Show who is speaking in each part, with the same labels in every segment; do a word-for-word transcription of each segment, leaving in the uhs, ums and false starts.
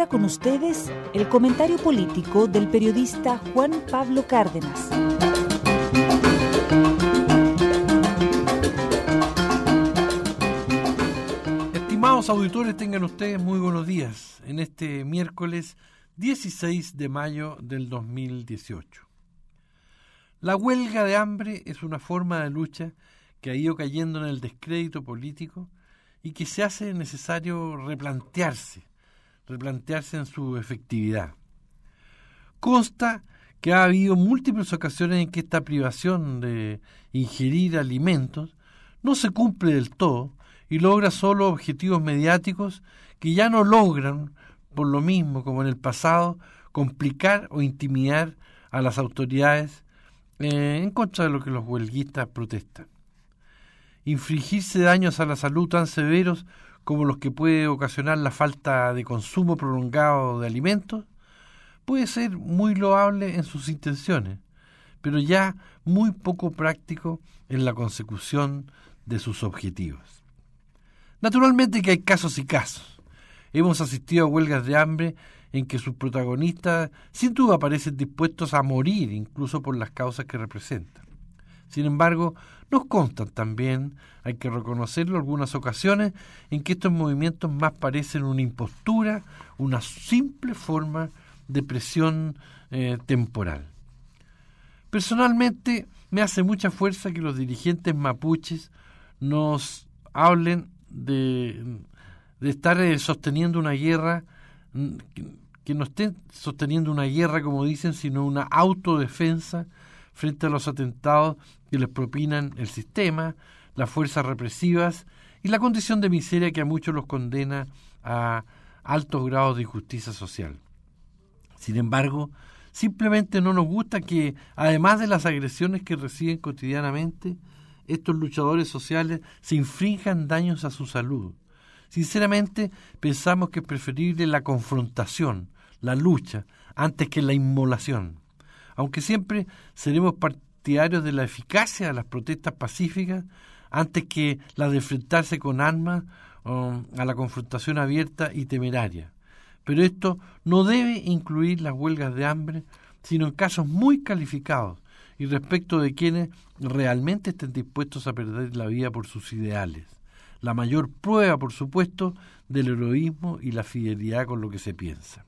Speaker 1: ahora con ustedes el comentario político del periodista Juan Pablo Cárdenas.
Speaker 2: Estimados auditores, tengan ustedes muy buenos días en este miércoles dieciséis de mayo del dos mil dieciocho. La huelga de hambre es una forma de lucha que ha ido cayendo en el descrédito político y que se hace necesario replantearse, replantearse en su efectividad. Consta que ha habido múltiples ocasiones en que esta privación de ingerir alimentos no se cumple del todo y logra solo objetivos mediáticos que ya no logran, por lo mismo como en el pasado, complicar o intimidar a las autoridades eh, en contra de lo que los huelguistas protestan. Infligirse daños a la salud tan severos como los que puede ocasionar la falta de consumo prolongado de alimentos puede ser muy loable en sus intenciones, pero ya muy poco práctico en la consecución de sus objetivos. Naturalmente que hay casos y casos. Hemos asistido a huelgas de hambre en que sus protagonistas sin duda parecen dispuestos a morir incluso por las causas que representan. Sin embargo, nos constan también, hay que reconocerlo, algunas ocasiones en que estos movimientos más parecen una impostura, una simple forma de presión eh, temporal. Personalmente, me hace mucha fuerza que los dirigentes mapuches nos hablen de, de estar eh, sosteniendo una guerra, que, que no estén sosteniendo una guerra, como dicen, sino una autodefensa frente a los atentados que les propinan el sistema, las fuerzas represivas y la condición de miseria que a muchos los condena a altos grados de injusticia social. Sin embargo, simplemente no nos gusta que, además de las agresiones que reciben cotidianamente, estos luchadores sociales se infrinjan daños a su salud. Sinceramente, pensamos que es preferible la confrontación, la lucha, antes que la inmolación. Aunque siempre seremos partidarios de la eficacia de las protestas pacíficas antes que la de enfrentarse con armas um, a la confrontación abierta y temeraria. Pero esto no debe incluir las huelgas de hambre, sino en casos muy calificados y respecto de quienes realmente estén dispuestos a perder la vida por sus ideales. La mayor prueba, por supuesto, del heroísmo y la fidelidad con lo que se piensa.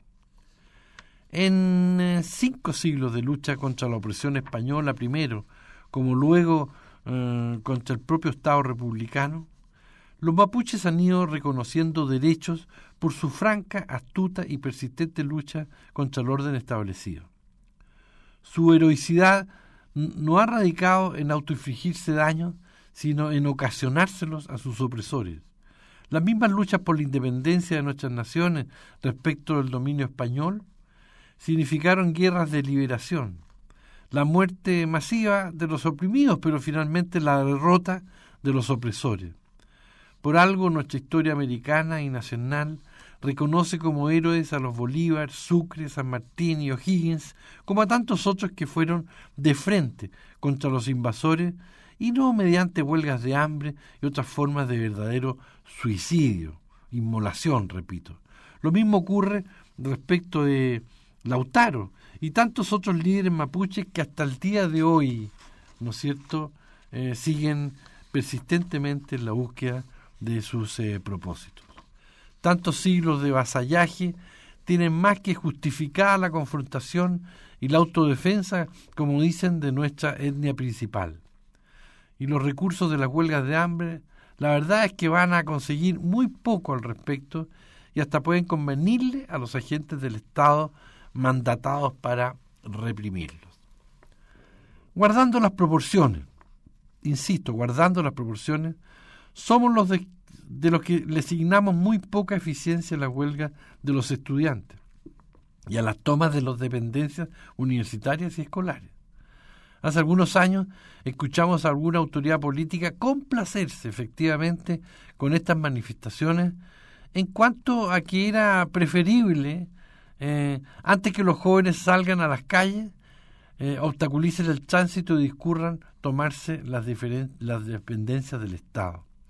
Speaker 2: En eh, cinco siglos de lucha contra la opresión española primero, como luego eh, contra el propio Estado republicano, los mapuches han ido reconociendo derechos por su franca, astuta y persistente lucha contra el orden establecido. Su heroicidad n- no ha radicado en autoinfligirse daños, sino en ocasionárselos a sus opresores. Las mismas luchas por la independencia de nuestras naciones respecto del dominio español significaron guerras de liberación, la muerte masiva de los oprimidos, pero finalmente la derrota de los opresores. Por algo nuestra historia americana y nacional reconoce como héroes a los Bolívar, Sucre, San Martín y O'Higgins, como a tantos otros que fueron de frente contra los invasores y no mediante huelgas de hambre y otras formas de verdadero suicidio, inmolación, repito. Lo mismo ocurre respecto de Lautaro y tantos otros líderes mapuches que hasta el día de hoy, ¿no es cierto?, eh, siguen persistentemente en la búsqueda de sus eh, propósitos. Tantos siglos de vasallaje tienen más que justificada la confrontación y la autodefensa, como dicen, de nuestra etnia principal. Y los recursos de las huelgas de hambre, la verdad es que van a conseguir muy poco al respecto y hasta pueden convenirle a los agentes del Estado mandatados para reprimirlos. Guardando las proporciones, insisto, guardando las proporciones, somos los de, de los que le asignamos muy poca eficiencia a la huelga de los estudiantes y a las tomas de las dependencias universitarias y escolares. Hace algunos años escuchamos a alguna autoridad política complacerse efectivamente con estas manifestaciones en cuanto a que era preferible Eh, antes que los jóvenes salgan a las calles, eh, obstaculicen el tránsito y discurran tomarse las, diferen- las dependencias del Estado.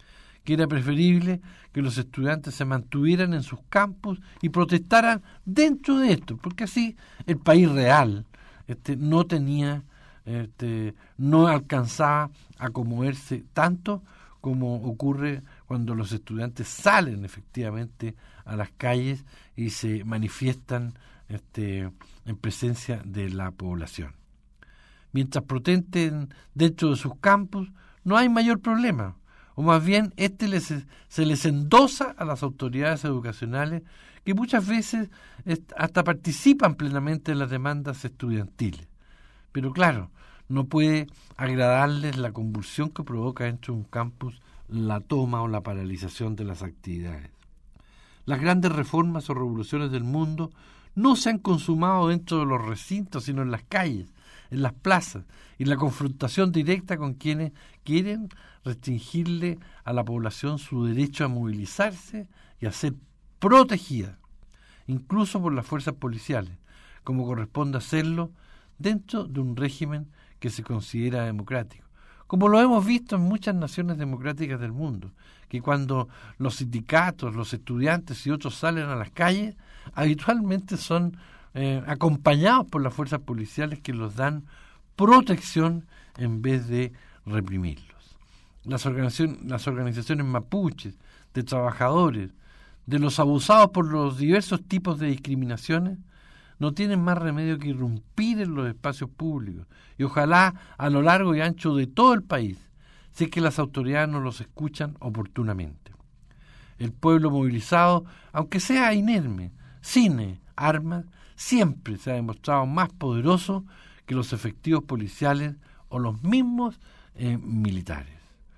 Speaker 2: que era preferible que los estudiantes se mantuvieran en sus campus y protestaran dentro de esto, porque así el país real este, no tenía, este, no alcanzaba a conmoverse tanto como ocurre cuando los estudiantes salen efectivamente a las calles y se manifiestan este, en presencia de la población. Mientras protesten dentro de sus campus, no hay mayor problema, o más bien este les, se les endosa a las autoridades educacionales que muchas veces hasta participan plenamente en las demandas estudiantiles. Pero claro, no puede agradarles la convulsión que provoca dentro de un campus la toma o la paralización de las actividades. Las grandes reformas o revoluciones del mundo no se han consumado dentro de los recintos, sino en las calles, en las plazas, y la confrontación directa con quienes quieren restringirle a la población su derecho a movilizarse y a ser protegida, incluso por las fuerzas policiales, como corresponde hacerlo dentro de un régimen que se considera democrático, como lo hemos visto en muchas naciones democráticas del mundo, que cuando los sindicatos, los estudiantes y otros salen a las calles, habitualmente son eh, acompañados por las fuerzas policiales que los dan protección en vez de reprimirlos. Las, organización, las organizaciones mapuches, de trabajadores, de los abusados por los diversos tipos de discriminaciones, no tienen más remedio que irrumpir en los espacios públicos y ojalá a lo largo y ancho de todo el país, si es que las autoridades no los escuchan oportunamente. El pueblo movilizado, aunque sea inerme, sin armas, siempre se ha demostrado más poderoso que los efectivos policiales o los mismos eh, militares.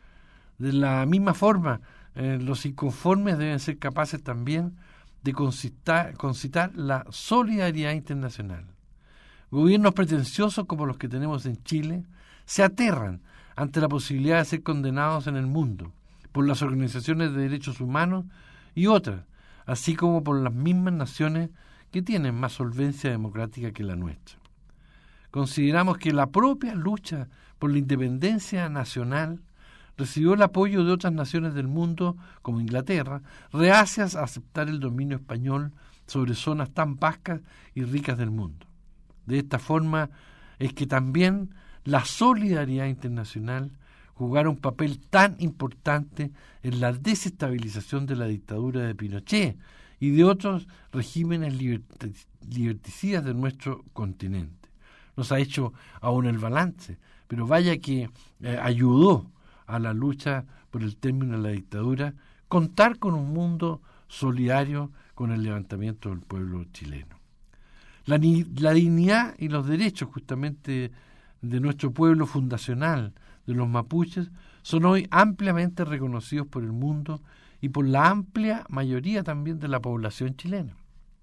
Speaker 2: De la misma forma, eh, los inconformes deben ser capaces también de concitar, concitar la solidaridad internacional. Gobiernos pretenciosos como los que tenemos en Chile se aterran ante la posibilidad de ser condenados en el mundo por las organizaciones de derechos humanos y otras, así como por las mismas naciones que tienen más solvencia democrática que la nuestra. Consideramos que la propia lucha por la independencia nacional recibió el apoyo de otras naciones del mundo, como Inglaterra, reacias a aceptar el dominio español sobre zonas tan vastas y ricas del mundo. De esta forma es que también la solidaridad internacional jugará un papel tan importante en la desestabilización de la dictadura de Pinochet y de otros regímenes liberticidas de nuestro continente. Nos ha hecho aún el balance, pero vaya que eh, ayudó a la lucha por el término de la dictadura, contar con un mundo solidario con el levantamiento del pueblo chileno. La, la dignidad y los derechos justamente de nuestro pueblo fundacional, de los mapuches, son hoy ampliamente reconocidos por el mundo y por la amplia mayoría también de la población chilena.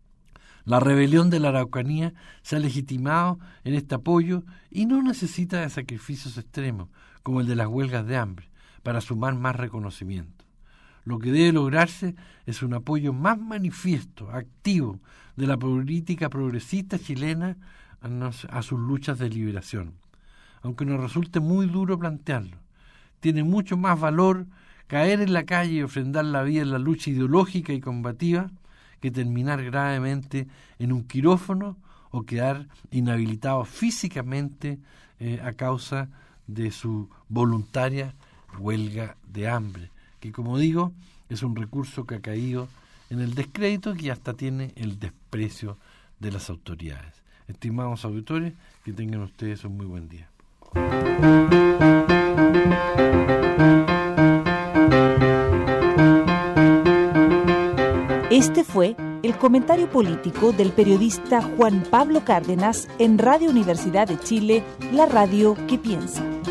Speaker 2: La rebelión de la Araucanía se ha legitimado en este apoyo y no necesita de sacrificios extremos, como el de las huelgas de hambre, para sumar más reconocimiento. Lo que debe lograrse es un apoyo más manifiesto, activo, de la política progresista chilena a sus luchas de liberación. Aunque nos resulte muy duro plantearlo, tiene mucho más valor caer en la calle y ofrendar la vida en la lucha ideológica y combativa que terminar gravemente en un quirófano o quedar inhabilitado físicamente eh, a causa de su voluntaria huelga de hambre, que como digo, es un recurso que ha caído en el descrédito y hasta tiene el desprecio de las autoridades. Estimados auditores, que tengan ustedes un muy buen día.
Speaker 1: Este fue el comentario político del periodista Juan Pablo Cárdenas en Radio Universidad de Chile, la radio que piensa.